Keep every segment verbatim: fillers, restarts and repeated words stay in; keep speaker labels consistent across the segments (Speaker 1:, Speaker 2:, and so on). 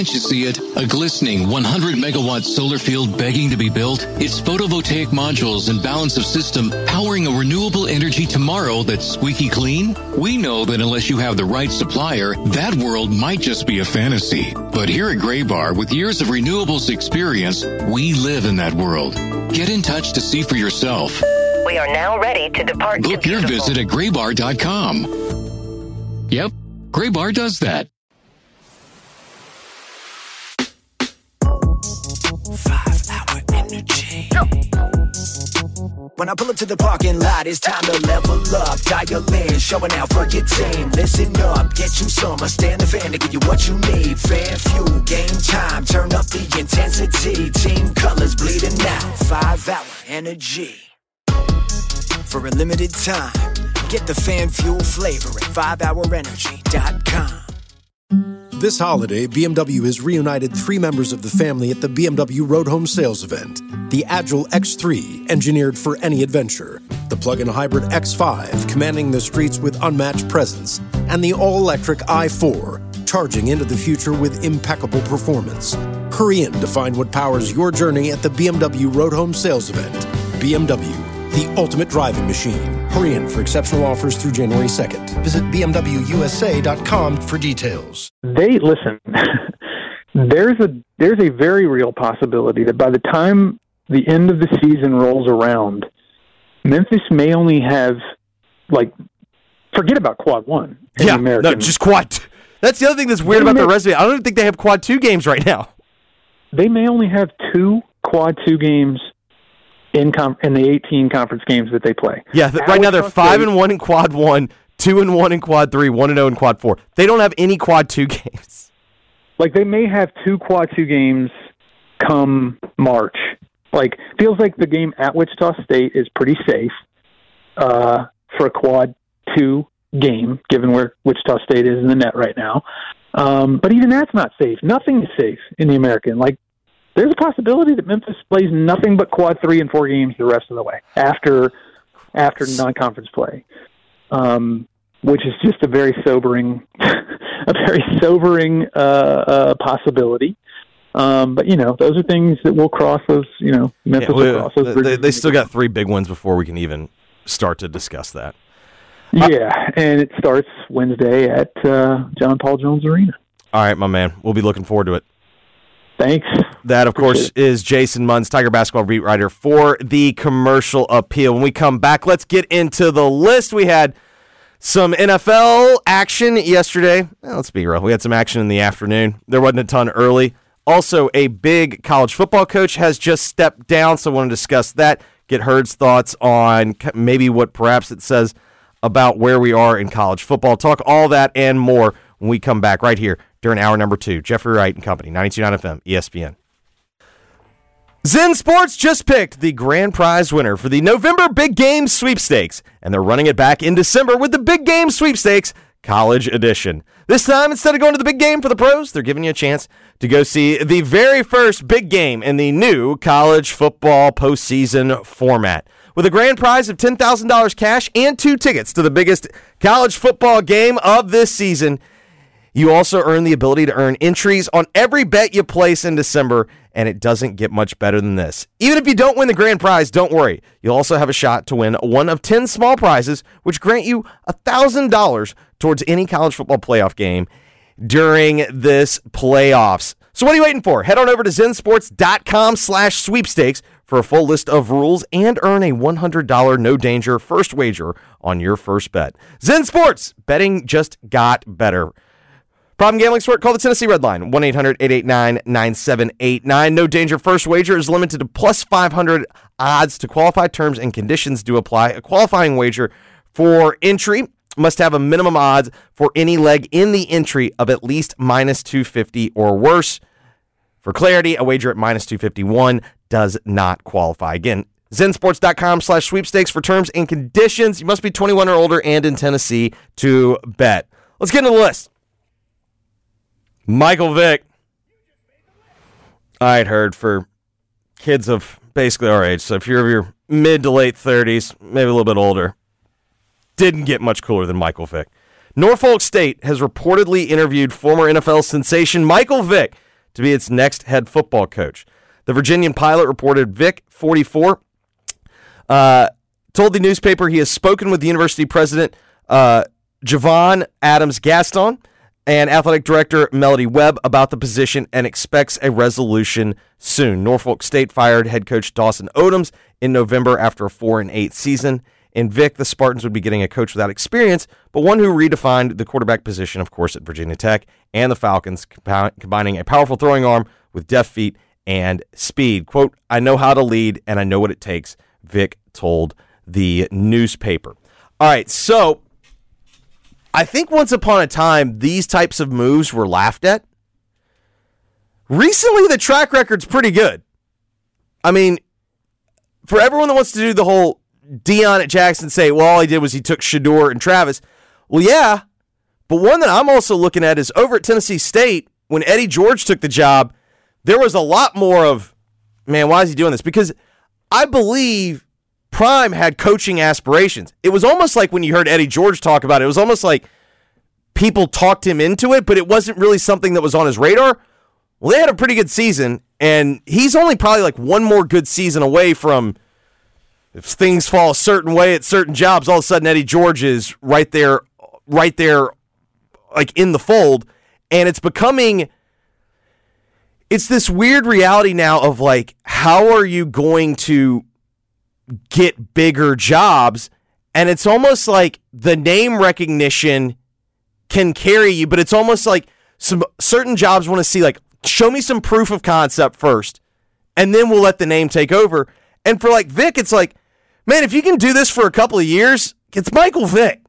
Speaker 1: Can't you see it? A glistening one hundred megawatt solar field begging to be built? It's photovoltaic modules and balance of system powering a renewable energy tomorrow that's squeaky clean? We know that unless you have the right supplier, that world might just be a fantasy. But here at Graybar, with years of renewables experience, we live in that world. Get in touch to see for yourself.
Speaker 2: We are now ready to depart.
Speaker 1: Book your visit at graybar dot com. Yep, Graybar does that.
Speaker 3: Five hour energy. When I pull up to the parking lot, it's time to level up. Dial in, showing out for your team. Listen up, get you some. I stand the fan to give you what you need. Fan fuel, game time, turn up the intensity. Team colors bleeding out. Five hour energy. For a limited time, get the fan fuel flavor at five hour energy dot com.
Speaker 4: This holiday, B M W has reunited three members of the family at the B M W Road Home Sales Event. The Agile X three, engineered for any adventure. The plug-in hybrid X five, commanding the streets with unmatched presence. And the all-electric i four, charging into the future with impeccable performance. Hurry in to find what powers your journey at the B M W Road Home Sales Event. B M W, the ultimate driving machine. Hurry in for exceptional offers through January second. Visit b m w u s a dot com for details.
Speaker 5: They listen. there's a there's a very real possibility that by the time the end of the season rolls around, Memphis may only have, like, forget about quad one. In
Speaker 6: yeah,
Speaker 5: the American.
Speaker 6: no, just quad two. That's the other thing that's weird
Speaker 5: they
Speaker 6: about
Speaker 5: may,
Speaker 6: the resume. I don't even think they have quad two games right now.
Speaker 5: They may only have two quad two games in com- in the eighteen conference games that they play.
Speaker 6: Yeah, th- right now they're five and one in quad one, two and one in quad three, one and zero in quad four. They don't have any quad two games.
Speaker 5: Like, they may have two quad two games come March. Like, feels like the game at Wichita State is pretty safe uh, for a quad two game, given where Wichita State is in the net right now. Um, but even that's not safe. Nothing is safe in the American. Like, there's a possibility that Memphis plays nothing but quad three and four games the rest of the way after after non-conference play, um, which is just a very sobering, a very sobering uh, uh, possibility. Um, but you know, those are things that we'll cross those. You know, Memphis
Speaker 6: yeah,
Speaker 5: will cross those.
Speaker 6: They, they still got three big ones before we can even start to discuss that.
Speaker 5: Yeah, uh, and it starts Wednesday at uh, John Paul Jones Arena.
Speaker 6: All right, my man. We'll be looking forward to it.
Speaker 5: Thanks.
Speaker 6: That, of course, is Jason Munz, Tiger basketball beat writer for the Commercial Appeal. When we come back, let's get into the list. We had some N F L action yesterday. Well, let's be real. We had some action in the afternoon. There wasn't a ton early. Also, a big college football coach has just stepped down, so I want to discuss that, get Herd's thoughts on maybe what perhaps it says about where we are in college football. Talk all that and more when we come back right here during hour number two. Jeffrey Wright and Company, ninety-two point nine F M, E S P N. Zen Sports just picked the grand prize winner for the November Big Game Sweepstakes, and they're running it back in December with the Big Game Sweepstakes College Edition. This time, instead of going to the big game for the pros, they're giving you a chance to go see the very first big game in the new college football postseason format. With a grand prize of ten thousand dollars cash and two tickets to the biggest college football game of this season, you also earn the ability to earn entries on every bet you place in December, and it doesn't get much better than this. Even if you don't win the grand prize, don't worry. You'll also have a shot to win one of ten small prizes, which grant you one thousand dollars towards any college football playoff game during this playoffs. So what are you waiting for? Head on over to zensports.com slash sweepstakes for a full list of rules and earn a one hundred dollars no-danger first wager on your first bet. Zen Sports, betting just got better. Problem gambling sport? Call the Tennessee Red Line, one eight hundred eight eight nine nine seven eight nine. No danger first wager is limited to plus five hundred odds to qualify. Terms and conditions do apply. A qualifying wager for entry must have a minimum odds for any leg in the entry of at least minus two fifty or worse. For clarity, a wager at minus two fifty-one does not qualify. Again, zensports.com slash sweepstakes for terms and conditions. You must be twenty-one or older and in Tennessee to bet. Let's get into the list. Michael Vick. I'd heard for kids of basically our age, so if you're of your mid to late thirties, maybe a little bit older, didn't get much cooler than Michael Vick. Norfolk State has reportedly interviewed former N F L sensation Michael Vick to be its next head football coach. The Virginian pilot reported Vic, forty-four, uh, told the newspaper he has spoken with the university president, uh, Javon Adams-Gaston, and athletic director Melody Webb about the position and expects a resolution soon. Norfolk State fired head coach Dawson Odoms in November after a four and eight season. In Vic, the Spartans would be getting a coach without experience, but one who redefined the quarterback position, of course, at Virginia Tech, and the Falcons, combining a powerful throwing arm with deft feet and speed. Quote, I know how to lead, and I know what it takes, Vic told the newspaper. All right, so I think once upon a time, these types of moves were laughed at. Recently, the track record's pretty good. I mean, for everyone that wants to do the whole Deion at Jackson say, well, all he did was he took Shedeur and Travis. Well, yeah, but one that I'm also looking at is over at Tennessee State, when Eddie George took the job, there was a lot more of, man, why is he doing this? Because I believe Prime had coaching aspirations. It was almost like when you heard Eddie George talk about it, it was almost like people talked him into it, but it wasn't really something that was on his radar. Well, they had a pretty good season, and he's only probably like one more good season away from, if things fall a certain way at certain jobs, all of a sudden Eddie George is right there, right there, like in the fold, and it's becoming, it's this weird reality now of like, how are you going to get bigger jobs? And it's almost like the name recognition can carry you, but it's almost like some certain jobs want to see like, show me some proof of concept first, and then we'll let the name take over. And for like Vic, it's like, man, if you can do this for a couple of years, it's Michael Vick.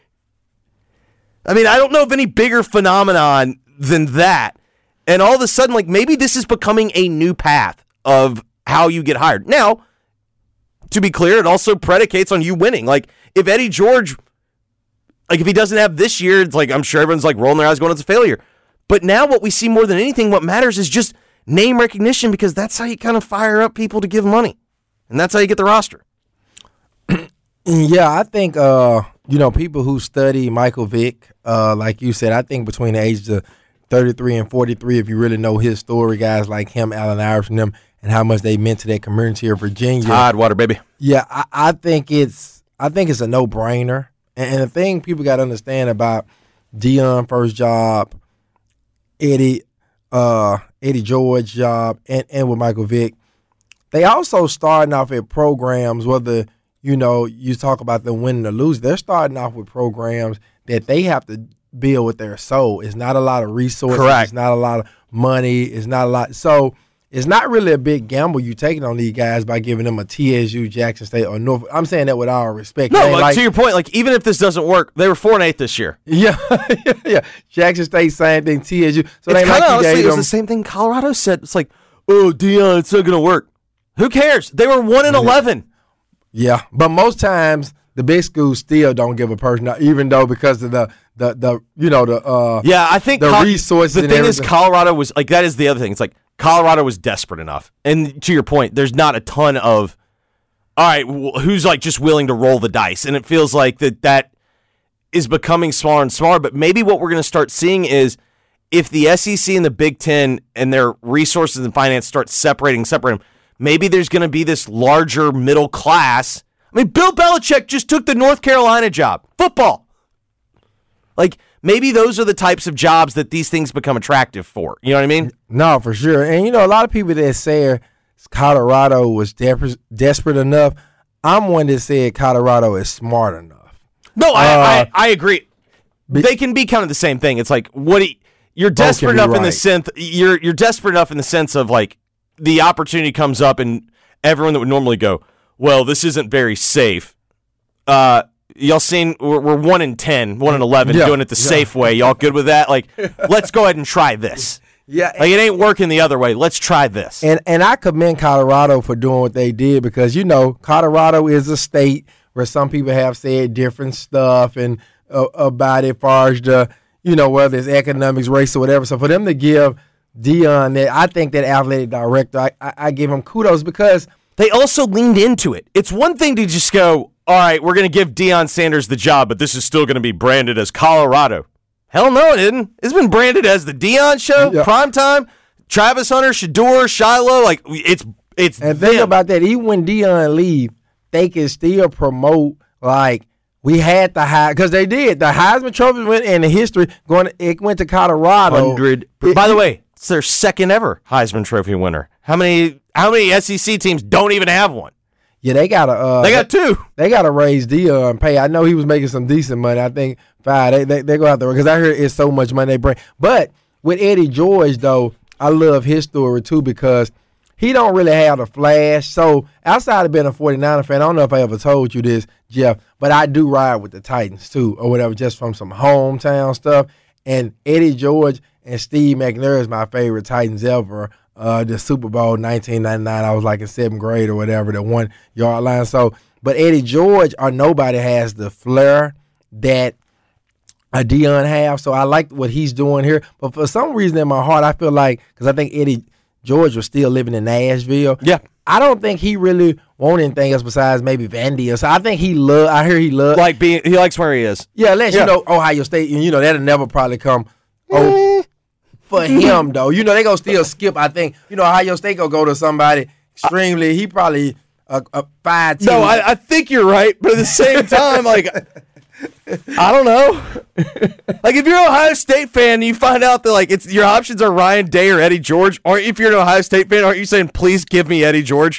Speaker 6: I mean, I don't know of any bigger phenomenon than that. And all of a sudden, like, maybe this is becoming a new path of how you get hired. Now, to be clear, it also predicates on you winning. Like, if Eddie George, like, if he doesn't have this year, it's like, I'm sure everyone's like rolling their eyes going, it's a failure. But now what we see more than anything, what matters is just name recognition, because that's how you kind of fire up people to give money. And that's how you get the roster.
Speaker 7: Yeah, I think, uh, you know, people who study Michael Vick, uh, like you said, I think between the ages of thirty-three and forty-three, if you really know his story, guys like him, Allen Iverson, them, and how much they meant to that community of Virginia.
Speaker 6: Tidewater, baby.
Speaker 7: Yeah, I, I think it's I think it's a no-brainer. And, and the thing people got to understand about Deion first job, Eddie, uh, Eddie George job, and, and with Michael Vick, they also starting off at programs, whether, you know, you talk about them winning or losing, they're starting off with programs that they have to build with their soul. It's not a lot of resources.
Speaker 6: Correct.
Speaker 7: It's not a lot of money. It's not a lot. So it's not really a big gamble you taking on these guys by giving them a T S U, Jackson State, or North. I'm saying that with all respect.
Speaker 6: No,
Speaker 7: like,
Speaker 6: like, to your point, like, even if this doesn't work, they were four and eight this year.
Speaker 7: Yeah, yeah, yeah. Jackson State, same thing. T S U. So
Speaker 6: it's
Speaker 7: they
Speaker 6: kind
Speaker 7: like
Speaker 6: of honestly,
Speaker 7: gave
Speaker 6: it was
Speaker 7: them,
Speaker 6: the same thing Colorado said. It's like, oh, Deion, it's not going to work. Who cares? They were one and eleven.
Speaker 7: Yeah, but most times the big schools still don't give a person, even though because of the the the you know the uh
Speaker 6: yeah I think
Speaker 7: the
Speaker 6: Col-
Speaker 7: resources.
Speaker 6: The
Speaker 7: and
Speaker 6: thing
Speaker 7: everything.
Speaker 6: is, Colorado was like, that is the other thing. It's like Colorado was desperate enough, and to your point, there's not a ton of all right, well, who's like just willing to roll the dice, and it feels like that that is becoming smaller and smaller. But maybe what we're going to start seeing is if the S E C and the Big Ten and their resources and finance start separating, separating. Maybe there's going to be this larger middle class. I mean, Bill Belichick just took the North Carolina job. Football. Like, maybe those are the types of jobs that these things become attractive for. You know what I mean?
Speaker 7: No, for sure. And, you know, a lot of people that say Colorado was de- desperate enough, I'm one that said Colorado is smart enough.
Speaker 6: No, I,
Speaker 7: Uh,
Speaker 6: I, I agree. Be, they can be kind of the same thing. It's like, what do you, you're desperate enough
Speaker 7: right.
Speaker 6: in the sense, you're, you're desperate enough in the sense of, like, the opportunity comes up and everyone that would normally go, well, this isn't very safe. Uh, y'all seen, we're, we're one in ten, one in eleven,
Speaker 7: yeah,
Speaker 6: doing it the
Speaker 7: yeah.
Speaker 6: safe way. Y'all good with that? Like, let's go ahead and try this.
Speaker 7: Yeah,
Speaker 6: Like, it ain't working the other way. Let's try this.
Speaker 7: And and I commend Colorado for doing what they did because, you know, Colorado is a state where some people have said different stuff and uh, about it as far as the, you know, whether it's economics, race, or whatever. So for them to give Deion that, I think that athletic director, I, I, I give him kudos because
Speaker 6: they also leaned into it. It's one thing to just go, all right, we're going to give Deion Sanders the job, but this is still going to be branded as Colorado. Hell no, it isn't. It's been branded as the Deion Show,
Speaker 7: Yeah.
Speaker 6: Primetime, Travis Hunter, Shador, Shiloh, like it's it's.
Speaker 7: And think
Speaker 6: them.
Speaker 7: about that. Even when Deion leave, they can still promote like we had the high because they did. The Heisman Trophy went in the history. Going, it went to Colorado.
Speaker 6: Hundred. By the way, it's their second ever Heisman Trophy winner. How many? How many S E C teams don't even have one?
Speaker 7: Yeah, they got to. Uh,
Speaker 6: they got two.
Speaker 7: They got to raise Deion pay. I know he was making some decent money. I think five. They they they go out there because I hear it's so much money they bring. But with Eddie George though, I love his story too because he don't really have the flash. So outside of being a forty-niner fan, I don't know if I ever told you this, Jeff, but I do ride with the Titans too, or whatever, just from some hometown stuff. And Eddie George and Steve McNair is my favorite Titans ever. Uh, the Super Bowl nineteen ninety-nine, I was like in seventh grade or whatever, the one yard line. So, but Eddie George or nobody has the flair that a Deion have. So I like what he's doing here. But for some reason in my heart, I feel like, because I think Eddie George was still living in Nashville.
Speaker 6: Yeah.
Speaker 7: I don't think he really want anything else besides maybe Vandy or so. I think he love. I hear he love
Speaker 6: like being. He likes where he is.
Speaker 7: Yeah, unless
Speaker 6: Yeah.
Speaker 7: you know Ohio State, and you know that'll never probably come. Oh, for him though, you know they gonna still skip. I think you know Ohio State gonna go to somebody extremely. He probably a, a five.
Speaker 6: No, I, I think you're right, but at the same time, like I don't know. Like if you're an Ohio State fan, and you find out that like it's your options are Ryan Day or Eddie George, or if you're an Ohio State fan, aren't you saying please give me Eddie George?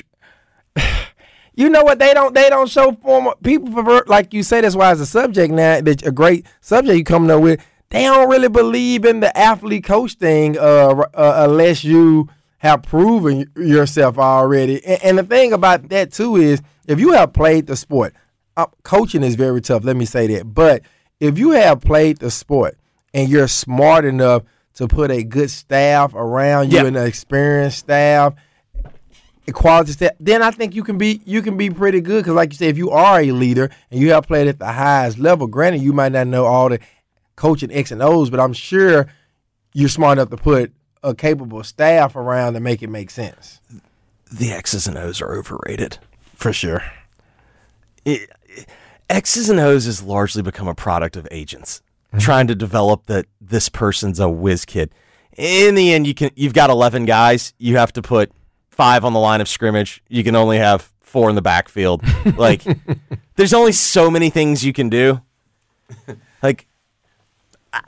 Speaker 7: You know what? They don't. They don't show former people pervert like you say. That's why it's a subject now. That's a great subject you coming up with. They don't really believe in the athlete coach thing uh, uh, unless you have proven yourself already. And, and the thing about that too is if you have played the sport, uh, coaching is very tough. Let me say that. But if you have played the sport and you're smart enough to put a good staff around you
Speaker 6: Yeah.
Speaker 7: and an experienced staff. Quality staff, then I think you can be you can be pretty good because, like you said, if you are a leader and you have played at the highest level, granted you might not know all the coaching X and O's, but I'm sure you're smart enough to put a capable staff around to make it make sense.
Speaker 6: The X's and O's are overrated.
Speaker 7: For sure.
Speaker 6: It, it, X's and O's has largely become a product of agents mm-hmm. trying to develop that this person's a whiz kid. In the end, you can you've got eleven guys. You have to put five on the line of scrimmage. You can only have four in the backfield. Like, there's only so many things you can do. Like, I,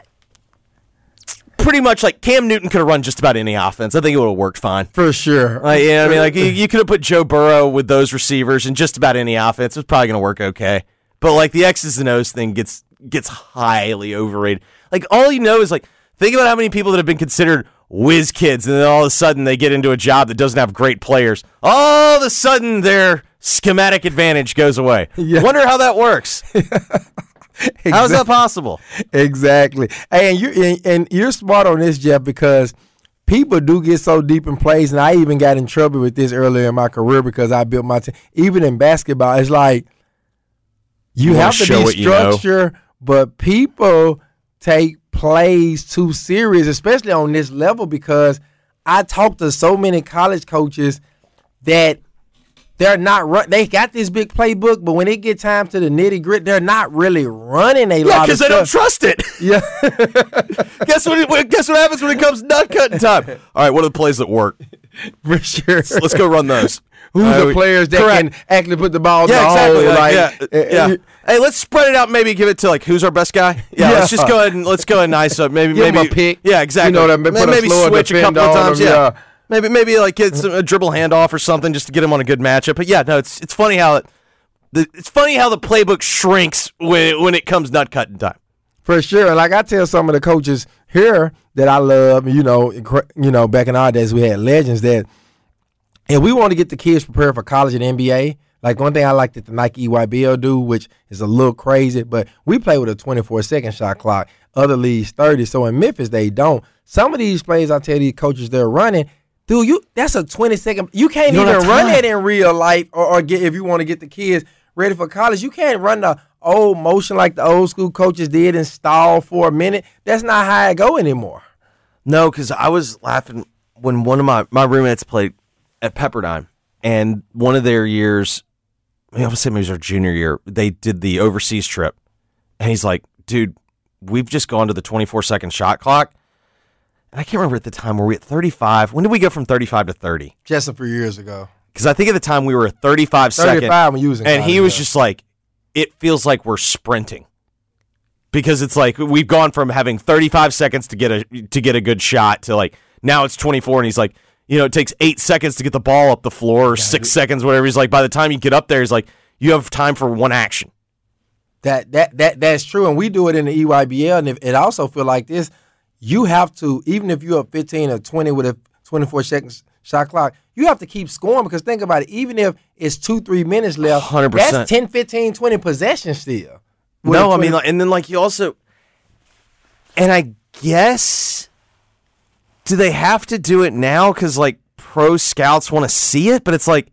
Speaker 6: pretty much like Cam Newton could have run just about any offense. I think it would have worked fine.
Speaker 7: For sure.
Speaker 6: Like, you know what I mean? Like, you, you could have put Joe Burrow with those receivers and just about any offense. It's probably going to work okay. But, like, the X's and O's thing gets gets highly overrated. Like, all you know is, like, think about how many people that have been considered whiz kids, and then all of a sudden they get into a job that doesn't have great players. All of a sudden their schematic advantage goes away. Yeah. Wonder how that works. Exactly. How is that possible?
Speaker 7: Exactly. Hey, and you're and, and you're smart on this, Jeff, because people do get so deep in plays, and I even got in trouble with this earlier in my career because I built my team. Even in basketball, it's like you, you have to be structured, you know. But people take plays too serious, especially on this level, because I talk to so many college coaches that they're not run. They got this big playbook, but when it get time to the nitty grit, they're not really running a
Speaker 6: yeah,
Speaker 7: lot of
Speaker 6: because they don't trust it.
Speaker 7: Yeah.
Speaker 6: guess what? It, guess what happens when it comes nut cutting time? All right, what are the plays that work?
Speaker 7: For sure.
Speaker 6: Let's, let's go run those.
Speaker 7: Who's
Speaker 6: uh,
Speaker 7: the players that
Speaker 6: correct.
Speaker 7: can actually put the ball in
Speaker 6: yeah,
Speaker 7: the
Speaker 6: exactly.
Speaker 7: hole?
Speaker 6: Like,
Speaker 7: Like,
Speaker 6: yeah, yeah. Hey, let's spread it out. Maybe give it to like who's our best guy? Yeah,
Speaker 7: Yeah.
Speaker 6: let's just go ahead and let's go ahead and nice up. Maybe
Speaker 7: Give him
Speaker 6: maybe
Speaker 7: a pick.
Speaker 6: Yeah, exactly.
Speaker 7: You know what I mean? Put a
Speaker 6: Maybe
Speaker 7: slower
Speaker 6: switch a
Speaker 7: defend
Speaker 6: couple of
Speaker 7: on
Speaker 6: times.
Speaker 7: him,
Speaker 6: Yeah.
Speaker 7: yeah.
Speaker 6: Maybe maybe like get some, a dribble handoff or something just to get him on a good matchup. But yeah, no, it's it's funny how it the, it's funny how the playbook shrinks when when it comes nut cutting time.
Speaker 7: For sure. And like I tell some of the coaches here that I love, you know, you know, back in our days we had legends that if we want to get the kids prepared for college and N B A, like one thing I like that the Nike E Y B L do, which is a little crazy, but we play with a twenty-four second shot clock. Other leagues thirty. So in Memphis they don't. Some of these plays I tell these coaches they're running, dude, you that's a twenty second. You can't
Speaker 6: You
Speaker 7: even
Speaker 6: don't have
Speaker 7: run
Speaker 6: time.
Speaker 7: that in real life or, or get if you want to get the kids ready for college. You can't run the old motion like the old school coaches did and stall for a minute. That's not how it go anymore.
Speaker 6: No, because I was laughing when one of my, my roommates played at Pepperdine, and one of their years, I would say maybe it was our junior year, they did the overseas trip, and he's like, dude, we've just gone to the twenty-four second shot clock. and I can't remember at the time, were we at thirty-five? When did we go from thirty-five to thirty?
Speaker 7: Just a few years ago.
Speaker 6: Because I think at the time we were at thirty-five second.
Speaker 7: thirty-five when you was in
Speaker 6: and
Speaker 7: college,
Speaker 6: he was
Speaker 7: yeah.
Speaker 6: just like, it feels like we're sprinting. Because it's like we've gone from having thirty-five seconds to get a to get a good shot to like now it's twenty-four, and he's like, you know, it takes eight seconds to get the ball up the floor, or yeah, six dude. seconds, whatever. He's like, by the time you get up there, he's like, you have time for one action.
Speaker 7: That that that that's true, and we do it in the E Y B L, and if, it also feel like this. You have to, even if you're up fifteen or twenty with a twenty-four seconds shot clock, you have to keep scoring because think about it, even if it's two, three minutes left,
Speaker 6: one hundred percent.
Speaker 7: That's ten, fifteen, twenty possessions still.
Speaker 6: No, I mean, like, and then like you also, and I guess, do they have to do it now because like pro scouts want to see it? But it's like,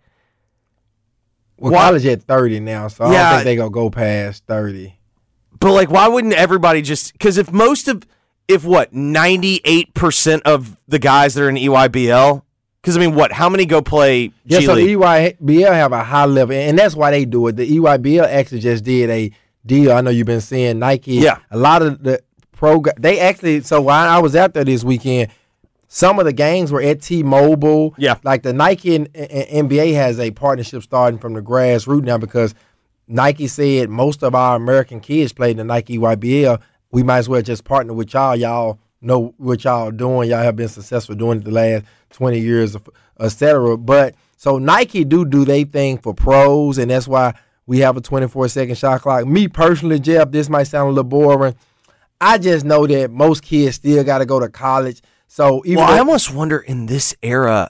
Speaker 7: well,
Speaker 6: why,
Speaker 7: college at thirty now, so I
Speaker 6: yeah,
Speaker 7: don't think they're going to go past thirty.
Speaker 6: But like, why wouldn't everybody just, because if most of, if what, ninety-eight percent of the guys that are in E Y B L, because I mean, what, how many go play G
Speaker 7: yeah, so
Speaker 6: League?
Speaker 7: the E Y B L have a high level, and that's why they do it. The E Y B L actually just did a deal. I know you've been seeing Nike.
Speaker 6: Yeah.
Speaker 7: A lot of the pro, they actually, so while I was out there this weekend, some of the games were at T-Mobile.
Speaker 6: Yeah.
Speaker 7: Like the Nike and, and N B A has a partnership starting from the grassroots now because Nike said most of our American kids played in the Nike E Y B L. We might as well just partner with y'all. Y'all know what y'all are doing. Y'all have been successful doing it the last twenty years, et cetera. But so Nike do do their thing for pros, and that's why we have a twenty-four second shot clock. Me personally, Jeff, this might sound a little boring. I just know that most kids still got to go to college. So even
Speaker 6: well,
Speaker 7: though-
Speaker 6: I almost wonder in this era,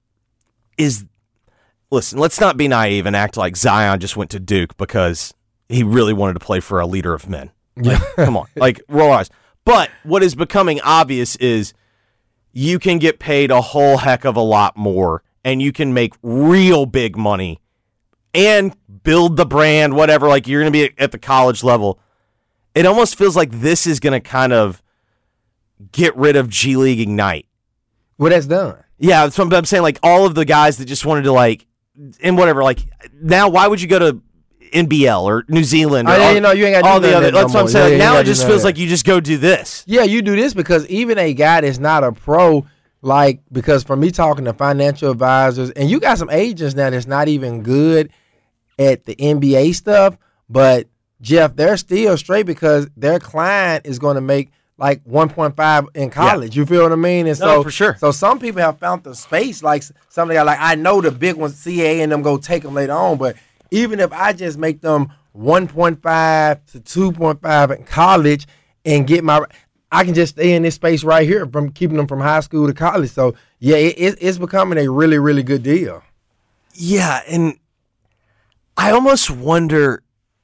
Speaker 6: is listen, let's not be naive and act like Zion just went to Duke because he really wanted to play for a leader of men. Like, come on, like roll our eyes. But what is becoming obvious is you can get paid a whole heck of a lot more, and you can make real big money and build the brand, whatever. Like you're going to be at the college level. It almost feels like this is going to kind of get rid of G League Ignite.
Speaker 7: Well, that's done.
Speaker 6: Yeah, that's what I'm saying. Like all of the guys that just wanted to like, and whatever. Like now, why would you go to N B L or New Zealand or
Speaker 7: I,
Speaker 6: all,
Speaker 7: you know, you ain't got
Speaker 6: all
Speaker 7: do
Speaker 6: the other.
Speaker 7: no
Speaker 6: That's what I'm
Speaker 7: more.
Speaker 6: saying.
Speaker 7: Yeah,
Speaker 6: Like,
Speaker 7: you
Speaker 6: now
Speaker 7: ain't
Speaker 6: it just
Speaker 7: gotta do
Speaker 6: feels
Speaker 7: none of
Speaker 6: like
Speaker 7: that.
Speaker 6: you just go do this.
Speaker 7: Yeah, you do this because even a guy that's not a pro, like, because from me talking to financial advisors, and you got some agents now that's not even good at the N B A stuff, but Jeff, they're still straight because their client is going to make like one point five in college. Yeah. You feel what I mean? And
Speaker 6: No,
Speaker 7: so,
Speaker 6: for sure.
Speaker 7: So some people have found the space, like some of the like, I know the big ones, C A A and them go take them later on, but even if I just make them one point five to two point five in college and get my, I can just stay in this space right here from keeping them from high school to college. So, yeah, it, it's becoming a really, really good deal.
Speaker 6: Yeah, and I almost wonder,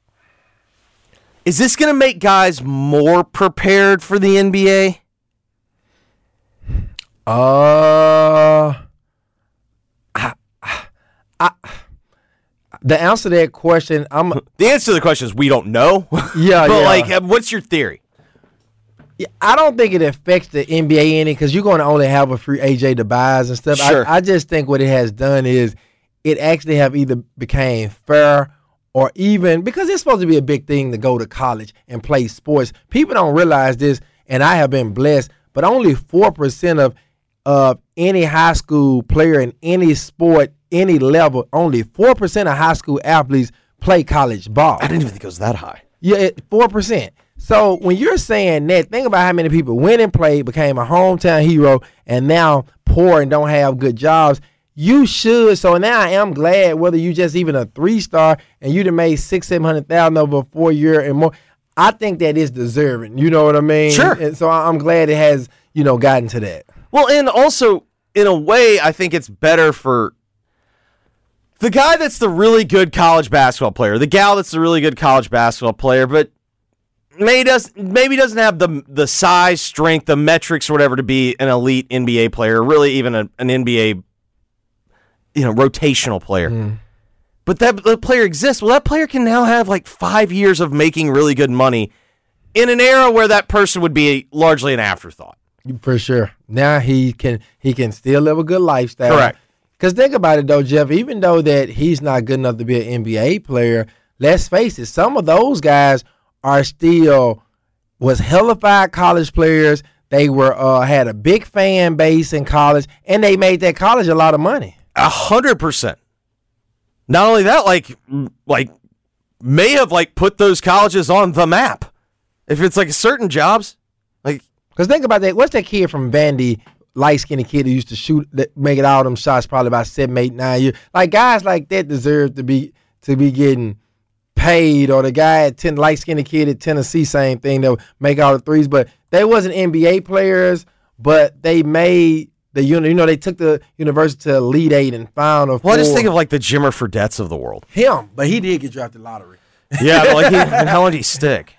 Speaker 6: is this going to make guys more prepared for the N B A?
Speaker 7: Uh, I, I, the answer to that question, I'm
Speaker 6: the answer to the question is we don't know.
Speaker 7: Yeah,
Speaker 6: but
Speaker 7: yeah.
Speaker 6: like, what's your theory?
Speaker 7: Yeah, I don't think it affects the N B A any because you're going to only have a free A J to buys and stuff.
Speaker 6: Sure.
Speaker 7: I, I just think what it has done is it actually have either became fair or even because it's supposed to be a big thing to go to college and play sports. People don't realize this, and I have been blessed, but only four percent of of any high school player in any sport, any level, only four percent of high school athletes play college ball.
Speaker 6: I didn't even think it was that high.
Speaker 7: Yeah, four percent. So when you're saying that, think about how many people went and played, became a hometown hero, and now poor and don't have good jobs. You should. So now I am glad whether you just even a three star and you'd have made six, seven hundred thousand over a four year and more. I think that is deserving. You know what I mean?
Speaker 6: Sure.
Speaker 7: And so I'm glad it has, you know, gotten to that.
Speaker 6: Well, and also in a way, I think it's better for the guy that's the really good college basketball player, the gal that's the really good college basketball player, but maybe does maybe doesn't have the the size, strength, the metrics, or whatever to be an elite N B A player, really even a, an N B A, you know, rotational player. Mm. But that the player exists. Well, that player can now have like five years of making really good money in an era where that person would be largely an afterthought.
Speaker 7: For sure. Now he can he can still live a good lifestyle.
Speaker 6: Correct.
Speaker 7: Because think about it though, Jeff. Even though that he's not good enough to be an N B A player, let's face it, some of those guys are still was hellified college players. They were uh, had a big fan base in college, and they made that college a lot of money.
Speaker 6: A hundred percent. Not only that, like, like may have like put those colleges on the map. If it's like certain jobs, like,
Speaker 7: because think about that. What's that kid from Vandy, light skinned kid who used to shoot, that make it all them shots, probably about seven, eight, nine years. Like guys like that deserve to be to be getting paid, or the guy at ten, light skinned kid at Tennessee, same thing. They'll make all the threes, but they wasn't N B A players, but they made. The uni, you know, they took the university to Elite Eight and found a.
Speaker 6: Well, I just think of like the Jimmer Fredetts of the world.
Speaker 7: Him, but he did get drafted lottery.
Speaker 6: Yeah, but like he, and how long did he stick?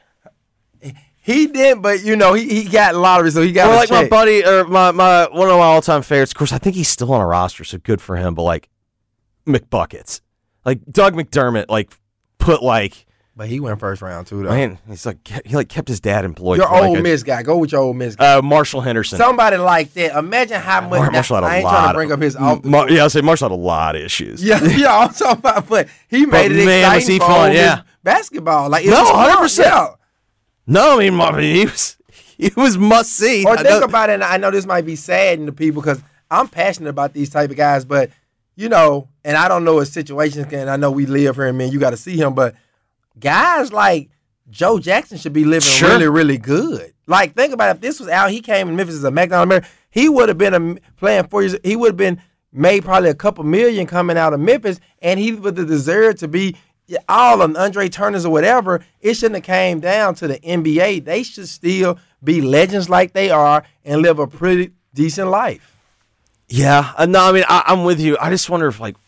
Speaker 7: He did, but you know, he, he got lottery, so he got.
Speaker 6: Well,
Speaker 7: a
Speaker 6: like
Speaker 7: check.
Speaker 6: my buddy or my, my one of my all time favorites. Of course, I think he's still on a roster, so good for him. But like McBuckets, like Doug McDermott, like put like.
Speaker 7: But he went first round too, though.
Speaker 6: Man, he's like he like kept his dad employed.
Speaker 7: Your
Speaker 6: for like
Speaker 7: old
Speaker 6: a,
Speaker 7: Miss guy, go with your old Miss guy.
Speaker 6: Uh, Marshall Henderson.
Speaker 7: Somebody like that. Imagine how much.
Speaker 6: Marshall had a
Speaker 7: I ain't
Speaker 6: lot
Speaker 7: trying to bring
Speaker 6: of,
Speaker 7: up his off the
Speaker 6: Mar- yeah, I say Marshall had a lot of issues.
Speaker 7: Yeah, yeah, I'm talking about, but he made
Speaker 6: But
Speaker 7: it
Speaker 6: man, was
Speaker 7: exciting
Speaker 6: he
Speaker 7: for
Speaker 6: fun,
Speaker 7: old
Speaker 6: yeah.
Speaker 7: Miss basketball. Like it
Speaker 6: No,
Speaker 7: was fun,
Speaker 6: one hundred percent.
Speaker 7: yeah.
Speaker 6: No, I mean, I mean, he was he was must see.
Speaker 7: Or
Speaker 6: I
Speaker 7: think
Speaker 6: know-
Speaker 7: about it, and I know this might be sad to people because I'm passionate about these type of guys, but, you know, and I don't know his situation, and I know we live here, and man, you got to see him, but guys like Joe Jackson should be living
Speaker 6: Sure.
Speaker 7: really, really good. Like, think about it. If this was out, he came in Memphis as a McDonald's American, he would have been a, playing four years, he would have been made probably a couple million coming out of Memphis, and he would have deserved to be all of them, Andre Turners or whatever. It shouldn't have came down to the N B A. They should still be legends like they are and live a pretty decent life.
Speaker 6: Yeah, uh, no, I mean, I, I'm with you. I just wonder if, like,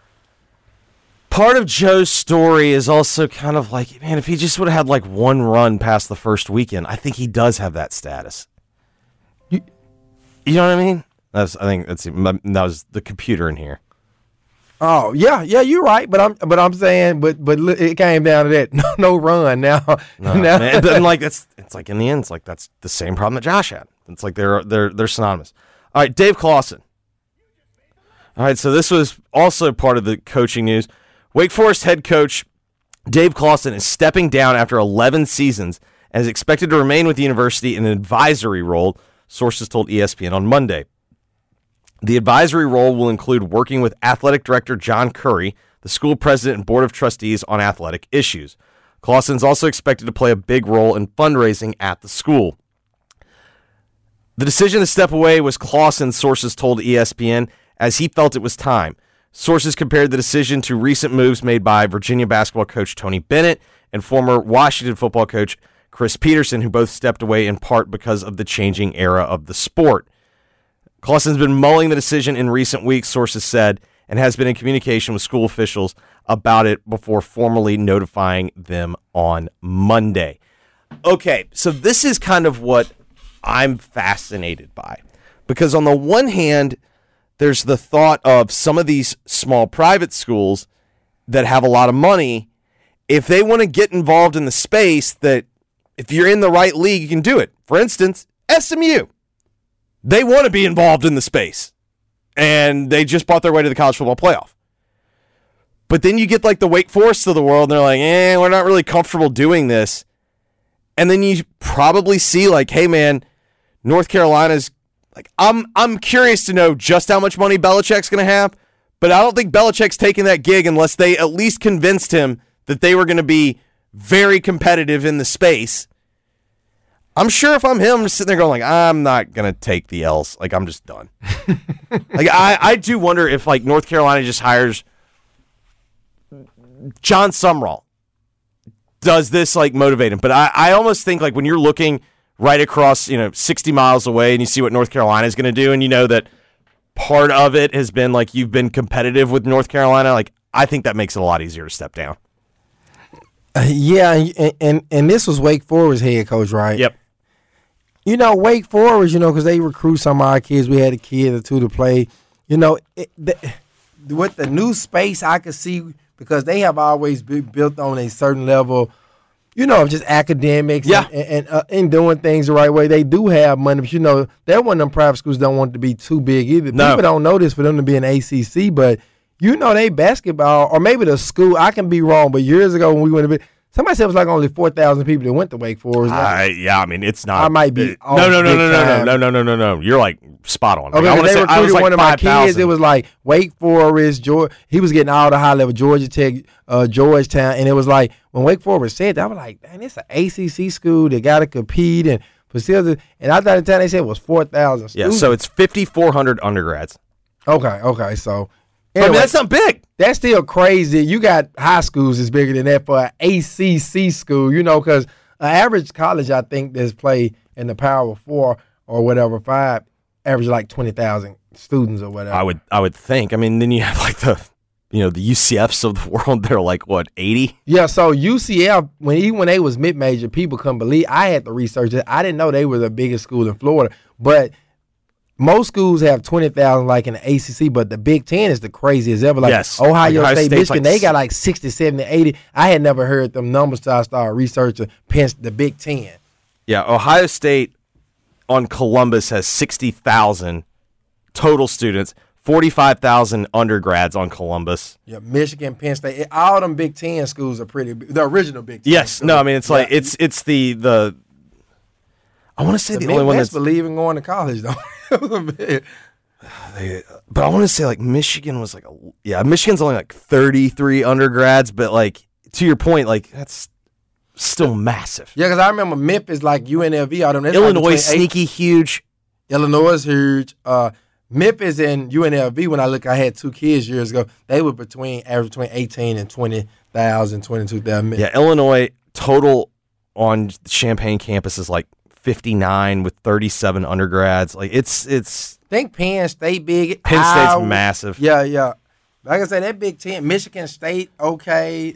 Speaker 6: part of Joe's story is also kind of like, man, if he just would have had, like, one run past the first weekend, I think he does have that status. You, you know what I mean? That's, I think that's that was the computer in here.
Speaker 7: Oh yeah, yeah, you're right. But I'm, but I'm saying, but but it came down to that. No, no run now.
Speaker 6: No,
Speaker 7: now.
Speaker 6: man, and like that's it's like in the end, it's like that's the same problem that Josh had. It's like they're they're they're synonymous. All right, Dave Clawson. All right, so this was also part of the coaching news. Wake Forest head coach Dave Clawson is stepping down after eleven seasons and is expected to remain with the university in an advisory role, sources told E S P N on Monday. The advisory role will include working with athletic director John Curry, the school president and board of trustees on athletic issues. Clawson's also expected to play a big role in fundraising at the school. The decision to step away was Clawson's, sources told E S P N, as he felt it was time. Sources compared the decision to recent moves made by Virginia basketball coach Tony Bennett and former Washington football coach Chris Peterson, who both stepped away in part because of the changing era of the sport. Clawson's been mulling the decision in recent weeks, sources said, and has been in communication with school officials about it before formally notifying them on Monday. Okay, so this is kind of what I'm fascinated by. Because on the one hand, there's the thought of some of these small private schools that have a lot of money. If they want to get involved in the space, that if you're in the right league, you can do it. For instance, S M U. They want to be involved in the space, and they just bought their way to the college football playoff. But then you get like the Wake Forest of the world, and they're like, eh, we're not really comfortable doing this. And then you probably see like, hey, man, North Carolina's like, I'm I'm curious to know just how much money Belichick's going to have, but I don't think Belichick's taking that gig unless they at least convinced him that they were going to be very competitive in the space. I'm sure if I'm him, I'm just sitting there going, like, I'm not going to take the L's. Like, I'm just done. like, I, I do wonder if, like, North Carolina just hires John Sumrall. Does this, like, motivate him? But I, I almost think, like, when you're looking right across, you know, sixty miles away and you see what North Carolina is going to do, and you know that part of it has been, like, you've been competitive with North Carolina, like, I think that makes it a lot easier to step down.
Speaker 7: Uh, yeah, and, and and this was Wake Forest head coach, right?
Speaker 6: Yep.
Speaker 7: You know, Wake Forest, you know, because they recruit some of our kids. We had a kid or two to play. You know, it, the, with the new space, I could see, because they have always been built on a certain level, you know, of just academics
Speaker 6: yeah.
Speaker 7: and, and, uh, and doing things the right way. They do have money, but, you know, they're one of them private schools don't want it to be too big either.
Speaker 6: No.
Speaker 7: People don't know this for them to be an A C C, but, you know, they basketball, or maybe the school, I can be wrong, but years ago when we went to be, Somebody said it was like only four thousand people that went to Wake Forest.
Speaker 6: I, yeah, I mean, it's not.
Speaker 7: I might be.
Speaker 6: Uh, no, no, no, no, no, no, no, no, no, no. You're like spot on.
Speaker 7: Okay,
Speaker 6: I
Speaker 7: when they
Speaker 6: say,
Speaker 7: recruited
Speaker 6: like
Speaker 7: one of my kids,
Speaker 6: five,
Speaker 7: it was like Wake Forest, Georgia. He was getting all the high level, Georgia Tech, uh, Georgetown, and it was like when Wake Forest said that, I was like, man, it's an A C C school. They got to compete and facilities. And I thought at the time they said it was four thousand.
Speaker 6: Yeah, so it's fifty-four hundred undergrads.
Speaker 7: Okay, okay, so.
Speaker 6: Anyway, I mean, that's not big.
Speaker 7: That's still crazy. You got high schools that's bigger than that for an A C C school, you know, because an average college, I think, that's play in the Power Four or whatever, five, average like twenty thousand students or whatever.
Speaker 6: I would I would think. I mean, then you have like the, you know, the U C Fs of the world. They're like, what, eighty?
Speaker 7: Yeah, so U C F, when even when they was mid-major, people couldn't believe. I had to research it. I didn't know they were the biggest school in Florida, but most schools have twenty thousand like in the A C C, but the Big Ten is the craziest ever. Like
Speaker 6: yes.
Speaker 7: Ohio,
Speaker 6: like Ohio
Speaker 7: State,
Speaker 6: State's
Speaker 7: Michigan,
Speaker 6: like
Speaker 7: they got like sixty, seventy, eighty. I had never heard them numbers till I started researching Penn, the Big Ten.
Speaker 6: Yeah, Ohio State on Columbus has sixty thousand total students, forty-five thousand undergrads on Columbus.
Speaker 7: Yeah, Michigan, Penn State, all them Big Ten schools are pretty big. The original Big Ten.
Speaker 6: Yes,
Speaker 7: schools.
Speaker 6: no, I mean, it's like,
Speaker 7: yeah.
Speaker 6: it's it's the, the I want to say the,
Speaker 7: the
Speaker 6: only one that's.
Speaker 7: believing going to college, though.
Speaker 6: They, but I want to say like Michigan was like a, yeah Michigan's only like thirty-three undergrads, but like to your point, like that's still massive.
Speaker 7: Yeah, because I remember Memphis, like U N L V, all them.
Speaker 6: Illinois
Speaker 7: like
Speaker 6: sneaky
Speaker 7: eight,
Speaker 6: huge.
Speaker 7: Illinois is huge. Uh, Memphis and U N L V. When I look, I had two kids years ago. They were between average between eighteen and twenty thousand, twenty-two thousand.
Speaker 6: Yeah, Illinois total on Champaign campus is like fifty-nine with thirty-seven undergrads. Like it's it's.
Speaker 7: I think Penn State big.
Speaker 6: Penn State's
Speaker 7: Iowa,
Speaker 6: massive.
Speaker 7: Yeah, yeah. Like I said, that Big Ten. Michigan State, okay.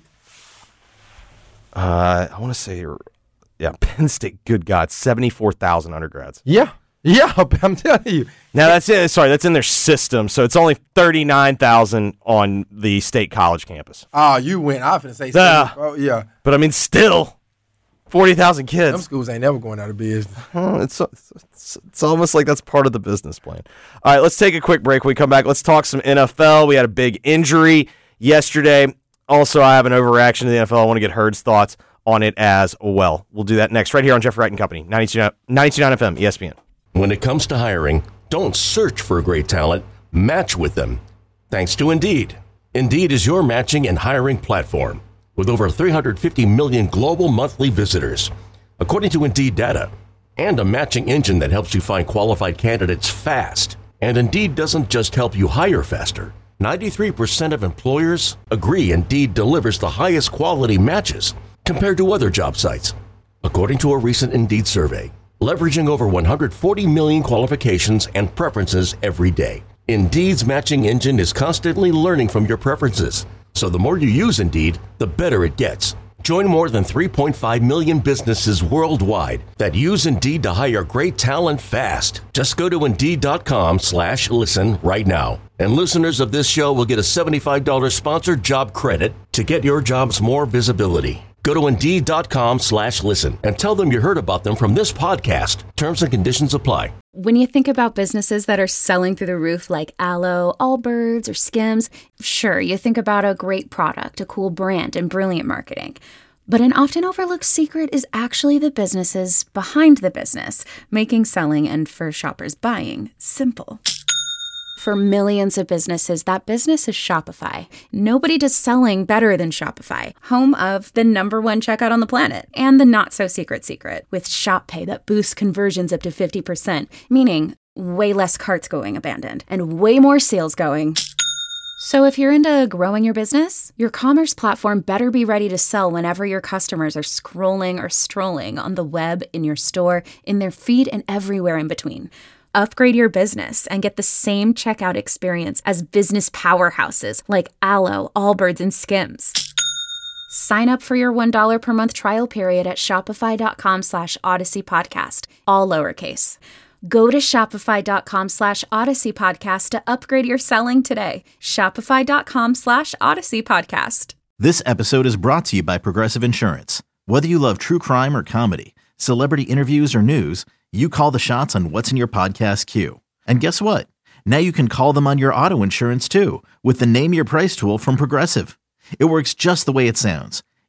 Speaker 6: Uh, I want to say, yeah, Penn State. Good God, seventy-four thousand undergrads.
Speaker 7: Yeah, yeah. I'm telling you.
Speaker 6: Now that's it. Sorry, that's in their system, so it's only thirty-nine thousand on the state college campus.
Speaker 7: Oh, you went. I was gonna say,
Speaker 6: Uh,
Speaker 7: oh yeah.
Speaker 6: But I mean, still. forty thousand kids.
Speaker 7: Some schools ain't never going out of business.
Speaker 6: Oh, it's, it's it's almost like that's part of the business plan. All right, let's take a quick break. When we come back, let's talk some N F L. We had a big injury yesterday. Also, I have an overreaction to the N F L. I want to get Herd's thoughts on it as well. We'll do that next, right here on Jeff Wright and Company, ninety-two point nine F M, E S P N.
Speaker 8: When it comes to hiring, don't search for great talent. Match with them. Thanks to Indeed. Indeed is your matching and hiring platform. With over three hundred fifty million global monthly visitors, according to Indeed data, and a matching engine that helps you find qualified candidates fast. And Indeed doesn't just help you hire faster. ninety-three percent of employers agree Indeed delivers the highest quality matches compared to other job sites. According to a recent Indeed survey, leveraging over one hundred forty million qualifications and preferences every day, Indeed's matching engine is constantly learning from your preferences. So the more you use Indeed, the better it gets. Join more than three point five million businesses worldwide that use Indeed to hire great talent fast. Just go to Indeed.com slash listen right now. And listeners of this show will get a seventy-five dollars sponsored job credit to get your jobs more visibility. Go to Indeed.com slash listen and tell them you heard about them from this podcast. Terms and conditions apply.
Speaker 9: When you think about businesses that are selling through the roof like Aloe, Allbirds, or Skims, sure, you think about a great product, a cool brand, and brilliant marketing. But an often overlooked secret is actually the businesses behind the business, making selling and for shoppers buying simple. For millions of businesses, that business is Shopify. Nobody does selling better than Shopify, home of the number one checkout on the planet and the not-so-secret secret with Shop Pay that boosts conversions up to fifty percent, meaning way less carts going abandoned and way more sales going. So if you're into growing your business, your commerce platform better be ready to sell whenever your customers are scrolling or strolling on the web, in your store, in their feed, and everywhere in between. Upgrade your business and get the same checkout experience as business powerhouses like Aloe, Allbirds, and Skims. Sign up for your one dollar per month trial period at shopify.com slash Odyssey Podcast, all lowercase. Go to shopify.com slash Odyssey Podcast to upgrade your selling today. Shopify.com slash Odyssey Podcast.
Speaker 10: This episode is brought to you by Progressive Insurance. Whether you love true crime or comedy, celebrity interviews or news, you call the shots on what's in your podcast queue. And guess what? Now you can call them on your auto insurance too with the Name Your Price tool from Progressive. It works just the way it sounds.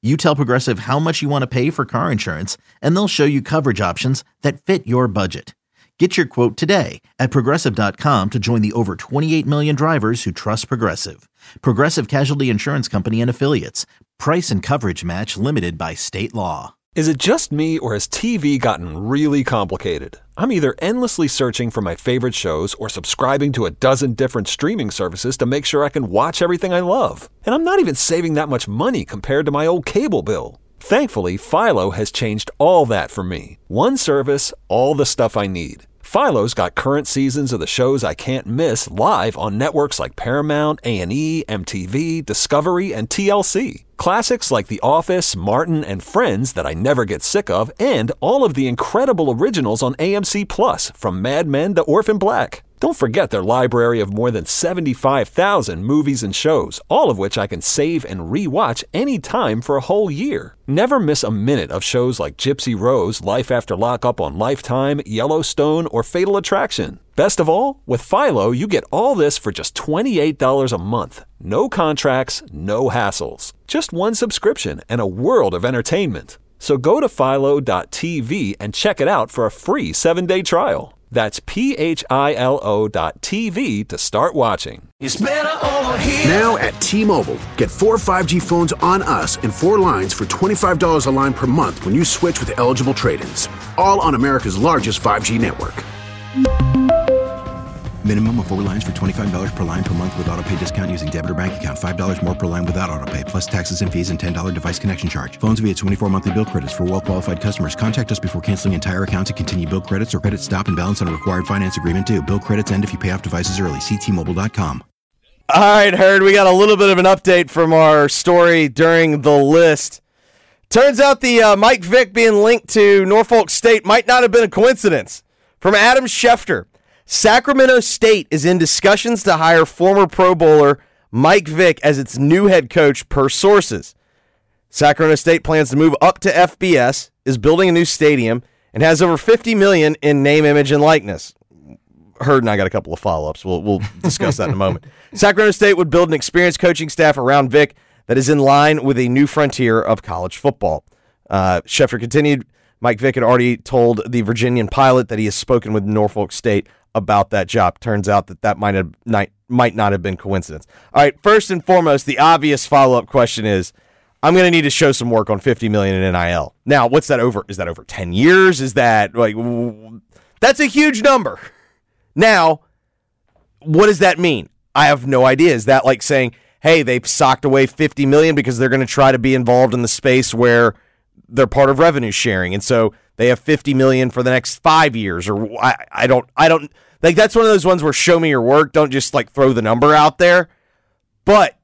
Speaker 10: You tell Progressive how much you want to pay for car insurance, and they'll show you coverage options that fit your budget. Get your quote today at Progressive dot com to join the over twenty-eight million drivers who trust Progressive. Progressive Casualty Insurance Company and Affiliates. Price and coverage match limited by state law.
Speaker 11: Is it just me, or has T V gotten really complicated? I'm either endlessly searching for my favorite shows or subscribing to a dozen different streaming services to make sure I can watch everything I love. And I'm not even saving that much money compared to my old cable bill. Thankfully, Philo has changed all that for me. One service, all the stuff I need. Philo's got current seasons of the shows I can't miss live on networks like Paramount, A and E, M T V, Discovery, and T L C. Classics like The Office, Martin, and Friends that I never get sick of, and all of the incredible originals on A M C Plus, from Mad Men to Orphan Black. Don't forget their library of more than seventy-five thousand movies and shows, all of which I can save and re-watch anytime for a whole year. Never miss a minute of shows like Gypsy Rose, Life After Lockup on Lifetime, Yellowstone, or Fatal Attraction. Best of all, with Philo, you get all this for just twenty-eight dollars a month. No contracts, no hassles. Just one subscription and a world of entertainment. So go to philo dot t v and check it out for a free seven-day trial. That's P H I L O dot T V to start watching.
Speaker 12: It's better over here. Now at T-Mobile, get four five G phones on us and four lines for twenty-five dollars a line per month when you switch with eligible trade-ins. All on America's largest five G network.
Speaker 13: Minimum of four lines for twenty-five dollars per line per month with autopay discount using debit or bank account. five dollars more per line without autopay, plus taxes and fees and ten dollars device connection charge. Phones via twenty-four monthly bill credits for well-qualified customers. Contact us before canceling entire account to continue bill credits or credit stop and balance on a required finance agreement due. Bill credits end if you pay off devices early. See T Mobile dot com.
Speaker 6: All right, Herd, we got a little bit of an update from our story during the list. Turns out the uh, Mike Vick being linked to Norfolk State might not have been a coincidence. From Adam Schefter, Sacramento State is in discussions to hire former Pro Bowler Mike Vick as its new head coach, per sources. Sacramento State plans to move up to F B S, is building a new stadium, and has over fifty million dollars in name, image, and likeness. Herd and I got a couple of follow-ups. We'll, we'll discuss that in a moment. Sacramento State would build an experienced coaching staff around Vick that is in line with a new frontier of college football. Uh, Schefter continued, Mike Vick had already told the Virginian Pilot that he has spoken with Norfolk State about that job. Turns out that that might have not, might not have been coincidence. All right, first and foremost, the obvious follow-up question is, I'm going to need to show some work on fifty million dollars in N I L. Now, what's that over? Is that over ten years? Is that like that's a huge number. Now, what does that mean? I have no idea. Is that like saying, hey, they've socked away fifty million dollars because they're going to try to be involved in the space where they're part of revenue sharing, and so they have fifty million dollars for the next five years? Or I, I don't, I don't like. That's one of those ones where show me your work. Don't just like throw the number out there. But